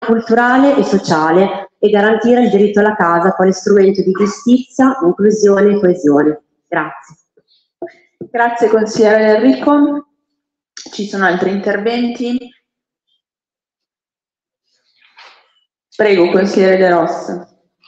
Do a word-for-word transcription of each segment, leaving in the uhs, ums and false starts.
culturale e sociale e garantire il diritto alla casa quale strumento di giustizia, inclusione e coesione. Grazie. Grazie consigliere Enrico. Ci sono altri interventi? Prego, consigliere De Rossa.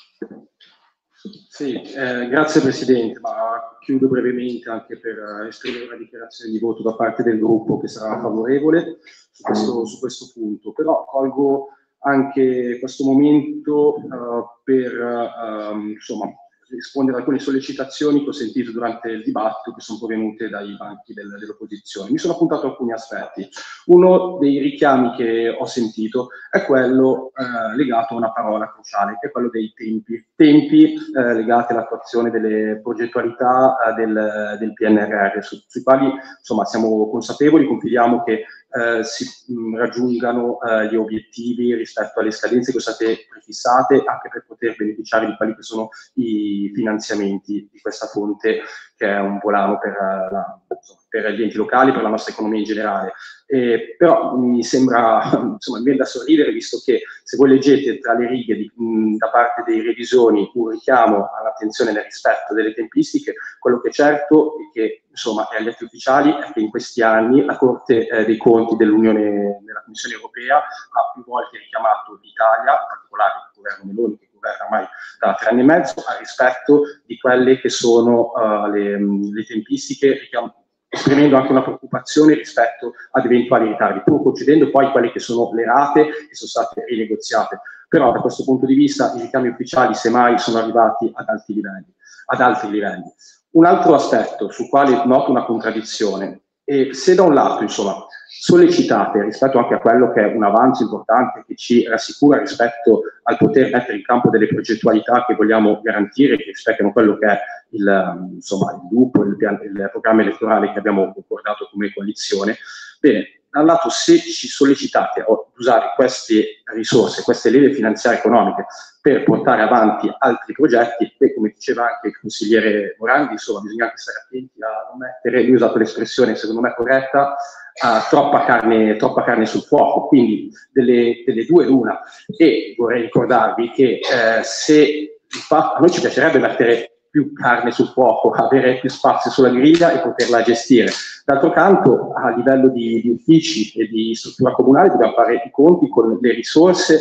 Sì, eh, grazie Presidente, ma chiudo brevemente anche per uh, esprimere una dichiarazione di voto da parte del gruppo che sarà favorevole su questo, su questo punto, però colgo anche questo momento uh, per uh, um, insomma, rispondere a alcune sollecitazioni che ho sentito durante il dibattito che sono provenute dai banchi del, dell'opposizione. Mi sono appuntato alcuni aspetti. Uno dei richiami che ho sentito è quello eh, legato a una parola cruciale, che è quello dei tempi. Tempi eh, legati all'attuazione delle progettualità eh, del, del P N R R, su, sui quali insomma, siamo consapevoli, confidiamo che eh, si mh, raggiungano eh, gli obiettivi rispetto alle scadenze che sono state prefissate, anche per poter beneficiare di quelli che sono i finanziamenti di questa fonte, che è un volano per, la, per gli enti locali, per la nostra economia in generale. Eh, però mi sembra, insomma, mi viene da sorridere, visto che se voi leggete tra le righe di, mh, da parte dei revisori un richiamo all'attenzione nel rispetto delle tempistiche, quello che è certo è che, insomma, è agli atti ufficiali è che in questi anni la Corte eh, dei Conti dell'Unione, della Commissione Europea, ha più volte richiamato l'Italia, in particolare il governo Meloni, che governa ormai da tre anni e mezzo, al rispetto di quelle che sono uh, le, le tempistiche, esprimendo anche una preoccupazione rispetto ad eventuali ritardi, pur concedendo poi quelle che sono le rate che sono state rinegoziate. Però da questo punto di vista i richiami ufficiali semmai sono arrivati ad alti livelli. Ad altri livelli. Un altro aspetto sul quale noto una contraddizione, e se da un lato, insomma, sollecitate rispetto anche a quello che è un avanzo importante che ci rassicura rispetto al poter mettere in campo delle progettualità che vogliamo garantire, che rispecchiano quello che è il, insomma, il gruppo, il, il programma elettorale che abbiamo concordato come coalizione, bene, da un lato se ci sollecitate a usare queste risorse, queste leve finanziarie economiche per portare avanti altri progetti, e come diceva anche il consigliere Morandi, insomma, bisogna anche stare attenti a non mettere, lui ha usato l'espressione secondo me corretta, a troppa carne, troppa carne sul fuoco, quindi delle, delle due l'una. E vorrei ricordarvi che eh, se infatti, a noi ci piacerebbe mettere più carne sul fuoco, avere più spazio sulla griglia e poterla gestire. D'altro canto, a livello di, di uffici e di struttura comunale, dobbiamo fare i conti con le risorse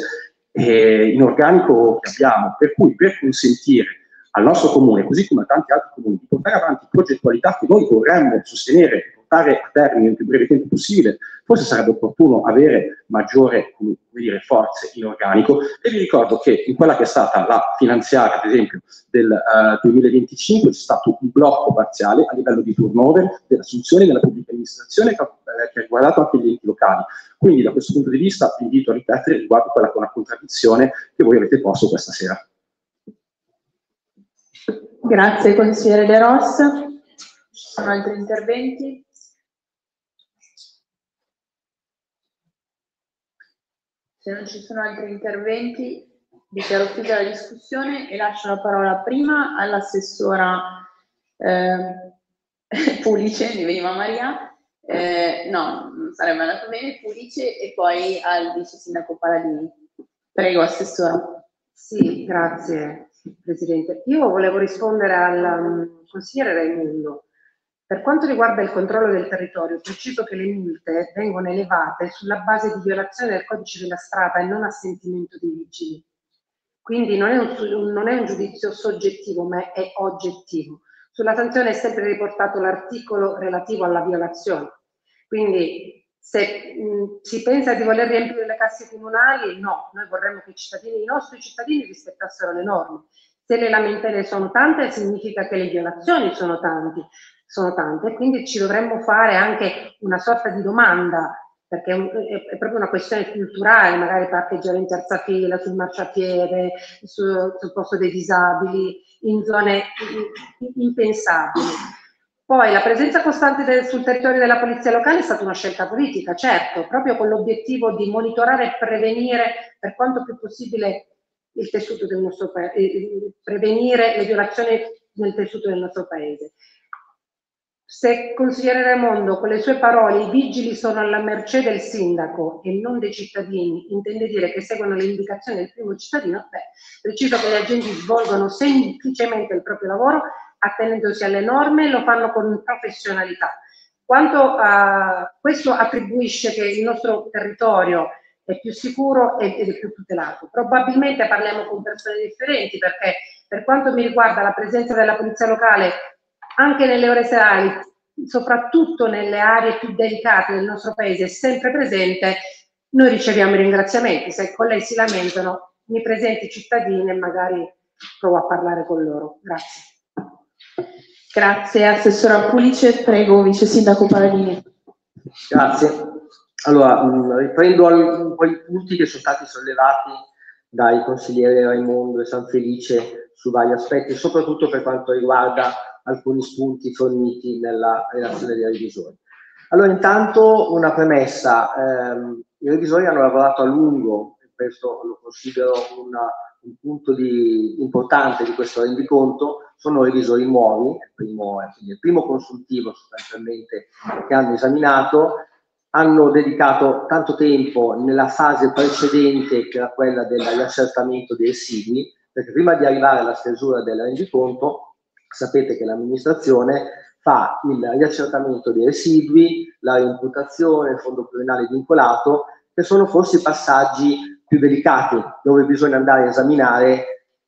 eh, in organico che abbiamo, per cui per consentire al nostro comune, così come a tanti altri comuni, di portare avanti progettualità che noi vorremmo sostenere e portare a termine nel più breve tempo possibile, forse sarebbe opportuno avere maggiore, come dire, forze in organico. E vi ricordo che in quella che è stata la finanziaria, ad esempio, del uh, duemilaventicinque, c'è stato un blocco parziale a livello di turnover dell'assunzione della pubblica amministrazione che ha, che ha riguardato anche gli enti locali. Quindi da questo punto di vista vi invito a riflettere riguardo quella che è una contraddizione che voi avete posto questa sera. Grazie consigliere De Rossa. Ci sono altri interventi? Se non ci sono altri interventi, dichiaro chiusa la discussione e lascio la parola prima all'assessora eh, Pulice, mi veniva Maria, eh, no, non sarebbe andato bene, Pulice, e poi al vice sindaco Paladini. Prego, assessora. Sì, grazie Presidente. Io volevo rispondere al um, consigliere Raimundo. Per quanto riguarda il controllo del territorio, preciso che le multe vengono elevate sulla base di violazione del codice della strada e non a sentimento dei vigili. Quindi non è un, non è un giudizio soggettivo, ma è oggettivo. Sulla sanzione è sempre riportato l'articolo relativo alla violazione. Quindi se mh, si pensa di voler riempire le casse comunali, no, noi vorremmo che i cittadini, i nostri cittadini rispettassero le norme. Se le lamentele sono tante, significa che le violazioni sono tanti. sono tante, quindi ci dovremmo fare anche una sorta di domanda, perché è, un, è, è proprio una questione culturale, magari parcheggiare in terza fila, sul marciapiede, su, sul posto dei disabili, in zone impensabili. Poi la presenza costante del, sul territorio della polizia locale è stata una scelta politica, certo, proprio con l'obiettivo di monitorare e prevenire per quanto più possibile il tessuto del nostro paese, prevenire le violazioni nel tessuto del nostro paese. Se consigliere Raimondo, con le sue parole, i vigili sono alla mercé del sindaco e non dei cittadini, intende dire che seguono le indicazioni del primo cittadino? Beh, preciso che gli agenti svolgono semplicemente il proprio lavoro attenendosi alle norme e lo fanno con professionalità. Quanto a questo attribuisce che il nostro territorio è più sicuro ed è più tutelato. Probabilmente parliamo con persone differenti, perché per quanto mi riguarda la presenza della polizia locale anche nelle ore serali, soprattutto nelle aree più delicate del nostro paese, è sempre presente. Noi riceviamo i ringraziamenti. Se con lei si lamentano, mi presenti i cittadini e magari provo a parlare con loro. Grazie. Grazie, Assessora Pulice. Prego, Vice Sindaco Paladini. Grazie. Allora, mh, riprendo un po' i punti che sono stati sollevati dai consiglieri Raimondo e Sanfelice su vari aspetti, soprattutto per quanto riguarda alcuni spunti forniti nella relazione dei revisori. Allora, intanto una premessa. Ehm, i revisori hanno lavorato a lungo, e questo lo considero una, un punto di, importante di questo rendiconto. Sono revisori nuovi, il primo, quindi il primo consultivo sostanzialmente che hanno esaminato. Hanno dedicato tanto tempo nella fase precedente, che era quella del riaccertamento dei residui, perché prima di arrivare alla stesura del rendiconto sapete che l'amministrazione fa il riaccertamento dei residui, la reimputazione, il fondo pluriennale vincolato, che sono forse i passaggi più delicati, dove bisogna andare a esaminare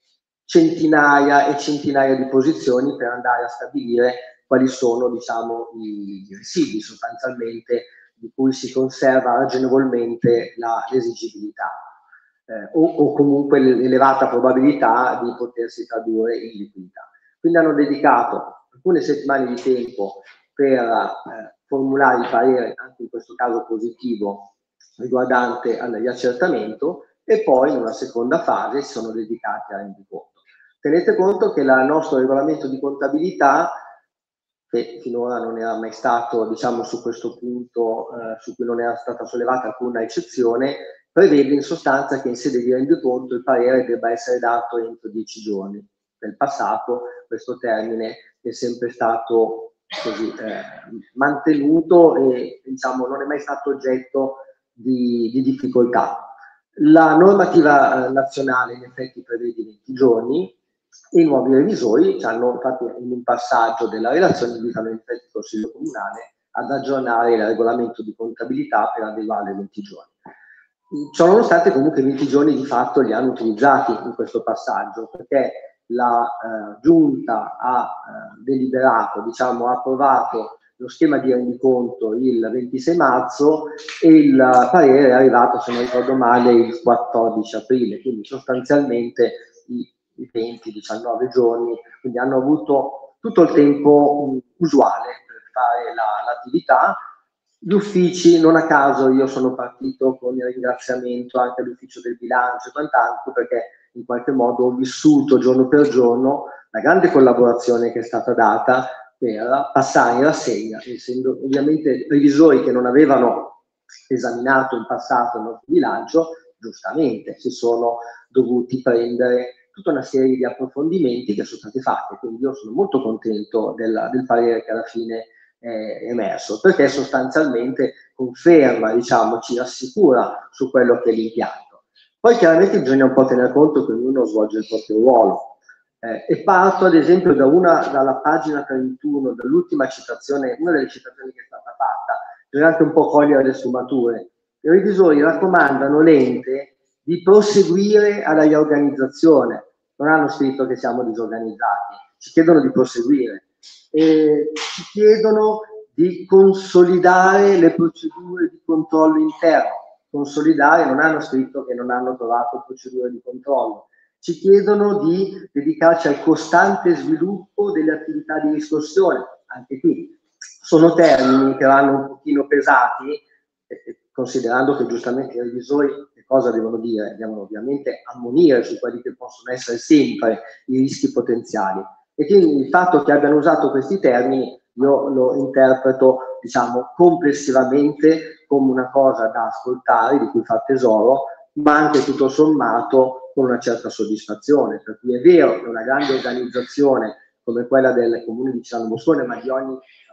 centinaia e centinaia di posizioni per andare a stabilire quali sono, diciamo, i, i residui sostanzialmente di cui si conserva ragionevolmente l'esigibilità eh, o, o comunque l'elevata probabilità di potersi tradurre in liquidità. Quindi hanno dedicato alcune settimane di tempo per eh, formulare il parere, anche in questo caso positivo, riguardante al riaccertamento, e poi in una seconda fase si sono dedicati al rendiconto. Tenete conto che il nostro regolamento di contabilità, che finora non era mai stato, diciamo, su questo punto, eh, su cui non era stata sollevata alcuna eccezione, prevede in sostanza che in sede di rendiconto il parere debba essere dato entro dieci giorni. Nel passato questo termine è sempre stato così eh, mantenuto e, diciamo, non è mai stato oggetto di, di difficoltà. La normativa eh, nazionale in effetti prevede venti giorni. I nuovi revisori hanno infatti in un passaggio della relazione invitano in effetti il Consiglio Comunale ad aggiornare il regolamento di contabilità per adeguarlo ai venti giorni. Ciò nonostante comunque i venti giorni di fatto li hanno utilizzati in questo passaggio, perché la eh, Giunta ha eh, deliberato, diciamo, ha approvato lo schema di rendiconto il ventisei marzo e il parere è arrivato, se non ricordo male, il quattordici aprile, quindi sostanzialmente i i venti diciannove giorni, quindi hanno avuto tutto il tempo um, usuale per fare l'attività. La, Gli uffici, non a caso io sono partito con il ringraziamento anche all'ufficio del bilancio e quant'altro, perché in qualche modo ho vissuto giorno per giorno la grande collaborazione che è stata data per passare in rassegna, essendo ovviamente revisori che non avevano esaminato in passato il nostro bilancio, giustamente si sono dovuti prendere tutta una serie di approfondimenti che sono stati fatti, quindi io sono molto contento del, del parere che alla fine è emerso, perché sostanzialmente conferma, diciamo, ci rassicura su quello che è l'impianto. Poi chiaramente bisogna un po' tener conto che ognuno svolge il proprio ruolo, eh, e parto ad esempio da una, dalla pagina trentuno, dall'ultima citazione, una delle citazioni che è stata fatta, bisogna anche un po' cogliere le sfumature. I revisori raccomandano l'ente di proseguire alla riorganizzazione, non hanno scritto che siamo disorganizzati, ci chiedono di proseguire, e ci chiedono di consolidare le procedure di controllo interno. Consolidare, non hanno scritto che non hanno trovato procedure di controllo, ci chiedono di dedicarci al costante sviluppo delle attività di riscossione. Anche qui sono termini che vanno un pochino pesati, eh, considerando che giustamente i revisori che cosa devono dire? Devono ovviamente ammonire su quelli che possono essere sempre i rischi potenziali. E quindi il fatto che abbiano usato questi termini io lo interpreto, diciamo, complessivamente come una cosa da ascoltare, di cui fa tesoro, ma anche tutto sommato con una certa soddisfazione. Per cui è vero che una grande organizzazione come quella del comune di Ciano Boscone, ma di ogni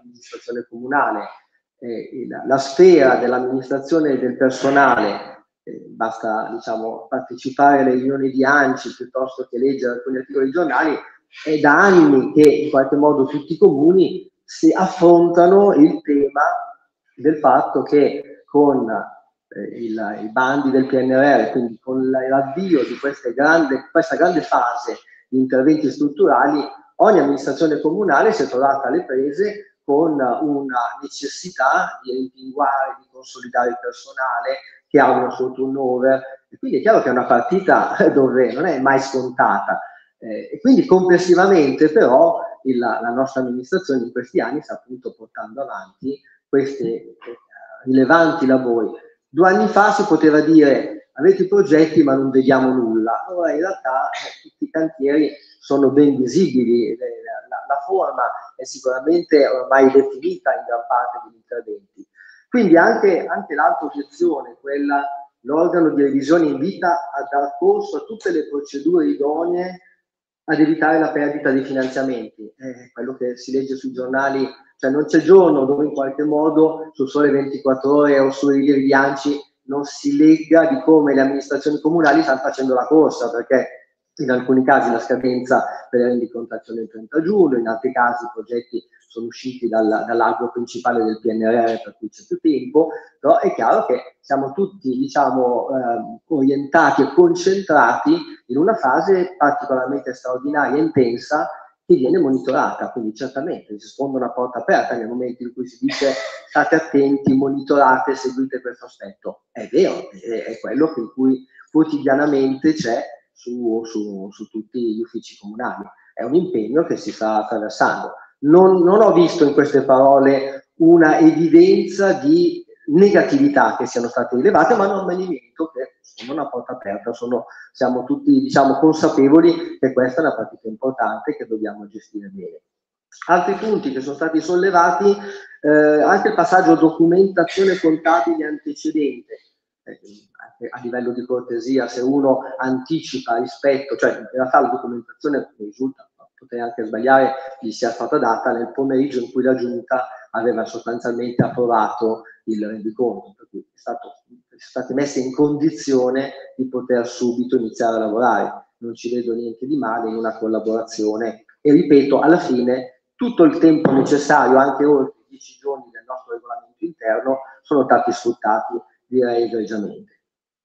amministrazione comunale. Eh, la, la sfera dell'amministrazione del personale, eh, basta diciamo, partecipare alle riunioni di A N C I piuttosto che leggere alcuni articoli di giornali, è da anni che in qualche modo tutti i comuni si affrontano il tema del fatto che con eh, il, i bandi del P N R R, quindi con l'avvio di queste grande, questa grande fase di interventi strutturali, ogni amministrazione comunale si è trovata alle prese con una necessità di rimpinguare, di consolidare il personale che ha uno suo turnover, e quindi è chiaro che è una partita dove non è mai scontata. Eh, e quindi complessivamente però il, la nostra amministrazione in questi anni sta appunto portando avanti questi eh, rilevanti lavori. Due anni fa si poteva dire avete i progetti ma non vediamo nulla, ora in realtà eh, tutti i cantieri sono ben visibili, la, la, la forma è sicuramente ormai definita in gran parte degli interventi. Quindi anche, anche l'altra obiezione, quella l'organo di revisione invita a dar corso a tutte le procedure idonee ad evitare la perdita dei finanziamenti. Eh, quello che si legge sui giornali, cioè non c'è giorno dove in qualche modo sul Sole ventiquattro Ore o sui rilievi di A N C I non si legga di come le amministrazioni comunali stanno facendo la corsa, perché in alcuni casi la scadenza per la rendicontazione è il trenta giugno, in altri casi i progetti sono usciti dal, dall'albo principale del P N R R, per cui c'è più tempo, però è chiaro che siamo tutti diciamo, eh, orientati e concentrati in una fase particolarmente straordinaria e intensa che viene monitorata, quindi certamente si sfonda una porta aperta nel momento in cui si dice state attenti, monitorate, seguite questo aspetto. È vero, è, è quello in cui quotidianamente c'è su, su, su tutti gli uffici comunali. È un impegno che si sta attraversando. Non, non ho visto in queste parole una evidenza di negatività che siano state rilevate, ma non me ne limito che sono una porta aperta, sono, siamo tutti diciamo, consapevoli che questa è una partita importante che dobbiamo gestire bene. Altri punti che sono stati sollevati, eh, anche il passaggio documentazione contabile antecedente, eh, anche a livello di cortesia, se uno anticipa rispetto, cioè in realtà la documentazione risulta, potrei anche sbagliare, gli sia stata data nel pomeriggio in cui la Giunta aveva sostanzialmente approvato il rendiconto, per cui è stato, è state messe in condizione di poter subito iniziare a lavorare. Non ci vedo niente di male in una collaborazione e ripeto, alla fine tutto il tempo necessario, anche oltre i dieci giorni del nostro regolamento interno, sono stati sfruttati, direi egregiamente.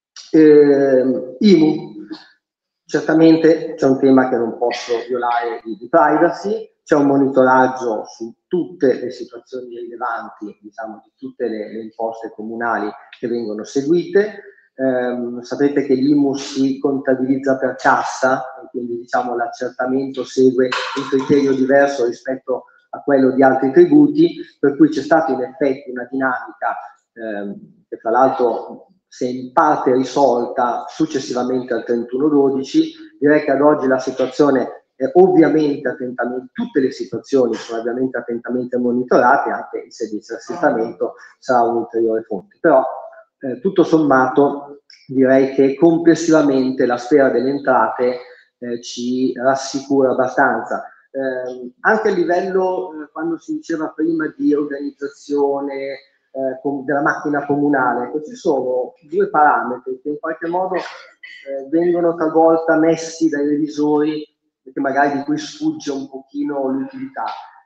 Eh, I M U. Certamente c'è un tema che non posso violare di, di privacy, c'è un monitoraggio su tutte le situazioni rilevanti, diciamo, di tutte le, le imposte comunali che vengono seguite. Eh, sapete che l'I M U si contabilizza per cassa, e quindi diciamo, l'accertamento segue un criterio diverso rispetto a quello di altri tributi, per cui c'è stata in effetti una dinamica eh, che tra l'altro si è in parte risolta successivamente al trentuno dodici. Direi che ad oggi la situazione è ovviamente attentamente, tutte le situazioni sono ovviamente attentamente monitorate, anche il servizio di assestamento sarà un ulteriore fonte, però eh, tutto sommato direi che complessivamente la sfera delle entrate eh, ci rassicura abbastanza. Eh, anche a livello, eh, quando si diceva prima di organizzazione Eh, della macchina comunale, ci sono due parametri che in qualche modo eh, vengono talvolta messi dai revisori, perché magari di cui sfugge un pochino l'utilità.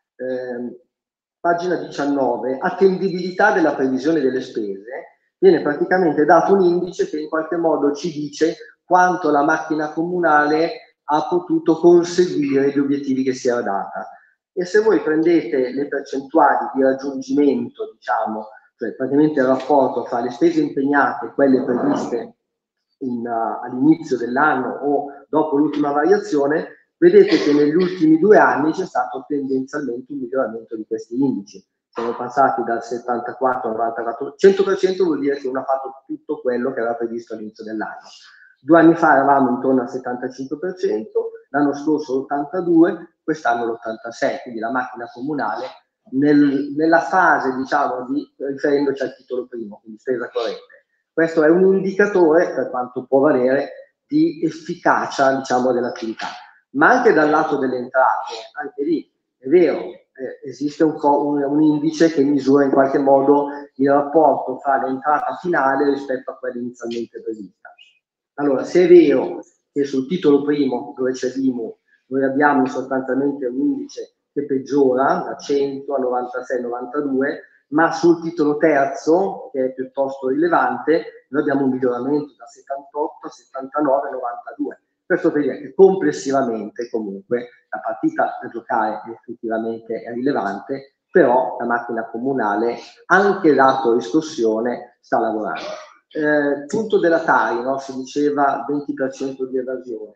Eh, pagina diciannove, attendibilità della previsione delle spese, viene praticamente dato un indice che in qualche modo ci dice quanto la macchina comunale ha potuto conseguire gli obiettivi che si era data. E se voi prendete le percentuali di raggiungimento, diciamo, cioè praticamente il rapporto fra le spese impegnate e quelle previste uh, all'inizio dell'anno o dopo l'ultima variazione, vedete che negli ultimi due anni c'è stato tendenzialmente un miglioramento di questi indici. Siamo passati dal settantaquattro al novantaquattro, cento per cento vuol dire che uno ha fatto tutto quello che era previsto all'inizio dell'anno. Due anni fa eravamo intorno al settantacinque per cento, l'anno scorso l'ottantadue per cento, quest'anno l'ottantasei per cento, quindi la macchina comunale nel, nella fase, diciamo, di riferendoci al titolo primo, quindi spesa corrente. Questo è un indicatore, per quanto può valere, di efficacia, diciamo, dell'attività. Ma anche dal lato delle entrate, anche lì, è vero, eh, esiste un, un, un indice che misura in qualche modo il rapporto fra l'entrata finale rispetto a quella inizialmente prevista. Allora, se è vero che sul titolo primo, dove c'è l'I M U, noi abbiamo sostanzialmente un indice che peggiora da cento a novantasei novantadue, ma sul titolo terzo, che è piuttosto rilevante, noi abbiamo un miglioramento da settantotto a settantanove novantadue. Questo per dire che complessivamente comunque la partita da giocare effettivamente è rilevante, però la macchina comunale, anche dato riscossione, sta lavorando. Eh, punto della Tari, no? Si diceva venti per cento di evasione.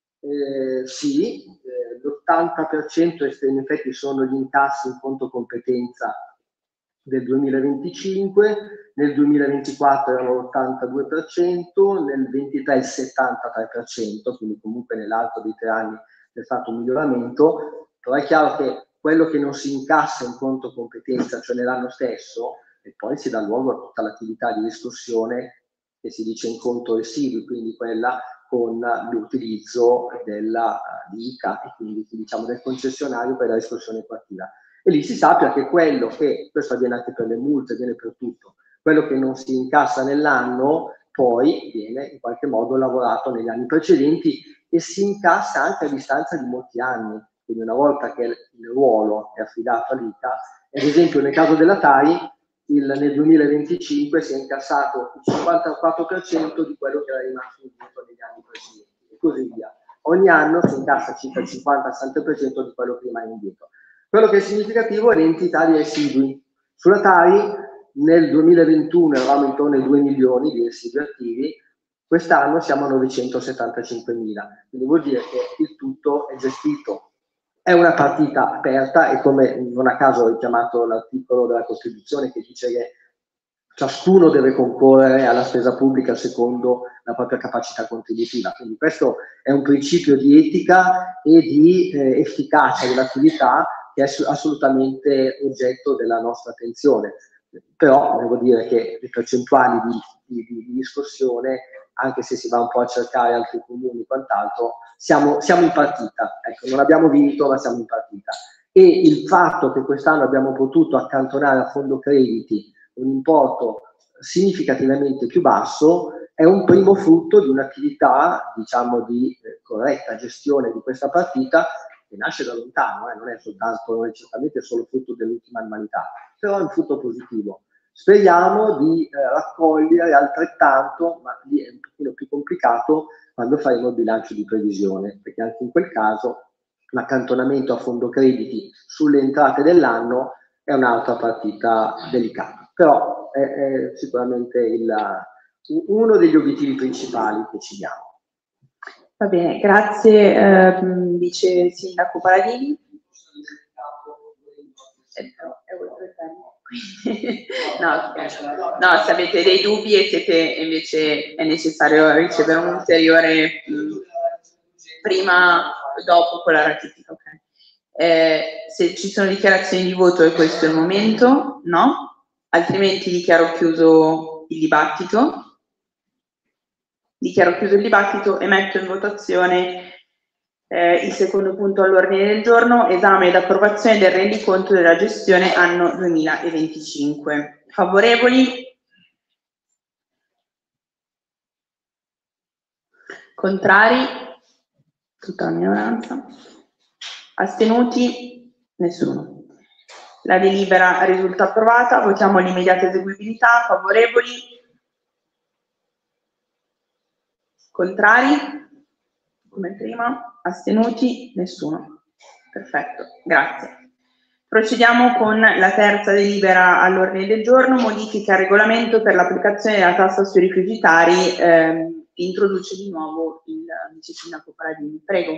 Eh, sì, eh, l'ottanta per cento in effetti sono gli incassi in conto competenza del duemilaventicinque, nel duemilaventiquattro erano l'ottantadue per cento, nel ventitré il settantatré per cento, quindi comunque nell'arco dei tre anni c'è stato un miglioramento, però è chiaro che quello che non si incassa in conto competenza, cioè nell'anno stesso, e poi si dà luogo a tutta l'attività di riscossione che si dice in conto residui, quindi quella con l'utilizzo della di I C A e quindi diciamo del concessionario per la riscossione coattiva. E lì si sappia che quello che, questo avviene anche per le multe, avviene per tutto, quello che non si incassa nell'anno poi viene in qualche modo lavorato negli anni precedenti e si incassa anche a distanza di molti anni. Quindi una volta che il ruolo è affidato all'I C A, ad esempio nel caso della Tari, il, nel duemilaventicinque si è incassato il cinquantaquattro per cento di quello che era rimasto indietro negli anni precedenti e così via. Ogni anno si incassa circa il cinquanta sessanta per cento di quello che rimane indietro. Quello che è significativo è l'entità di residui. Sulla Tari nel duemilaventuno eravamo intorno ai due milioni di residui attivi, quest'anno siamo a novecentosettantacinquemila, quindi vuol dire che il tutto è gestito. È una partita aperta e come non a caso ho richiamato l'articolo della Costituzione che dice che ciascuno deve concorrere alla spesa pubblica secondo la propria capacità contributiva. Quindi questo è un principio di etica e di eh, efficacia dell'attività che è assolutamente oggetto della nostra attenzione. Però devo dire che le percentuali di, di, di discussione, anche se si va un po' a cercare altri comuni e quant'altro, siamo, siamo in partita. Ecco, non abbiamo vinto, ma siamo in partita. E il fatto che quest'anno abbiamo potuto accantonare a fondo crediti un importo significativamente più basso è un primo frutto di un'attività, diciamo, di eh, corretta gestione di questa partita che nasce da lontano, eh, non è soltanto, non è certamente solo frutto dell'ultima annualità, però è un frutto positivo. Speriamo di eh, raccogliere altrettanto, ma lì è un pochino più complicato quando faremo il bilancio di previsione, perché anche in quel caso l'accantonamento a fondo crediti sulle entrate dell'anno è un'altra partita delicata, però è, è sicuramente il, uno degli obiettivi principali che ci diamo. Va bene, grazie eh, Vice Sindaco Paladini. No, no, se avete dei dubbi e siete invece è necessario ricevere un ulteriore mh, prima dopo con la ratifica. Okay. Eh, se ci sono dichiarazioni di voto è questo il momento, no? Altrimenti dichiaro chiuso il dibattito. Dichiaro chiuso il dibattito e metto in votazione eh, il secondo punto all'ordine del giorno, esame ed approvazione del rendiconto della gestione anno duemilaventicinque. Favorevoli? Contrari? Tutta la minoranza. Astenuti? Nessuno. La delibera risulta approvata. Votiamo l'immediata eseguibilità. Favorevoli? Contrari? Come prima? Astenuti? Nessuno. Perfetto, grazie. Procediamo con la terza delibera all'ordine del giorno, modifica al regolamento per l'applicazione della tassa sui rifiutari. Ehm, introduce di nuovo il Vice Sindaco Paladini. Prego.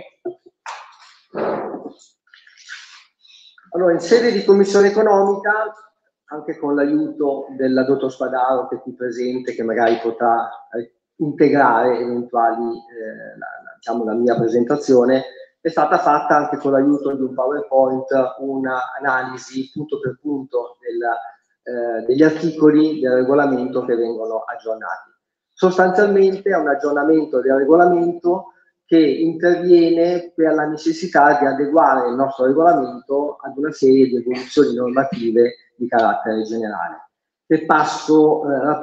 Allora, in sede di Commissione Economica, anche con l'aiuto del dottor Spadaro che è qui presente, che magari potrà integrare eventuali, eh, la, la, diciamo, la mia presentazione, è stata fatta anche con l'aiuto di un PowerPoint una analisi punto per punto del, eh, degli articoli del regolamento che vengono aggiornati. Sostanzialmente è un aggiornamento del regolamento che interviene per la necessità di adeguare il nostro regolamento ad una serie di evoluzioni normative di carattere generale. Che passo eh,